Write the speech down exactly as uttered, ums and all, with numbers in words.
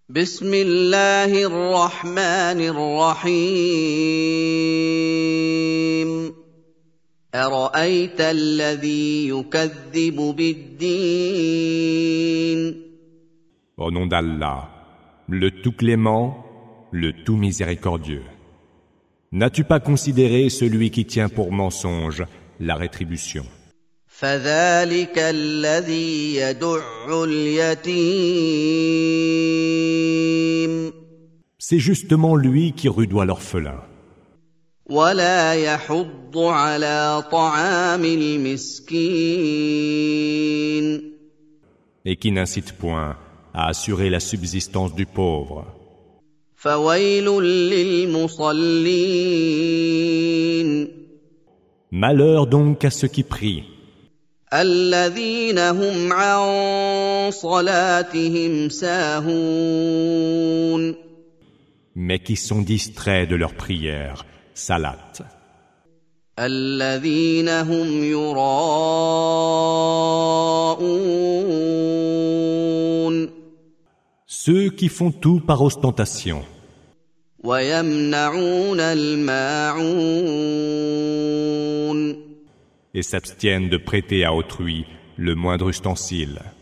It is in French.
بسم الله الرحمن الرحيم أرأيت الذي يكذب بالدين Au nom d'Allah, le tout clément, le tout miséricordieux. N'as-tu pas considéré celui qui tient pour mensonge la rétribution? فذلك الذي يدع اليتيم C'est justement lui qui rudoie l'orphelin ولا يحض على طعام المسكين et qui n'incite point à assurer la subsistance du pauvre. فويل للمصلين Malheur donc à ceux qui prient, الذين هم عن صلاتهم ساهون mais qui sont distraits de leur prière, salat, الذين هم يراءون ceux qui font tout par ostentation ويمنعون الماعون et s'abstiennent de prêter à autrui le moindre ustensile.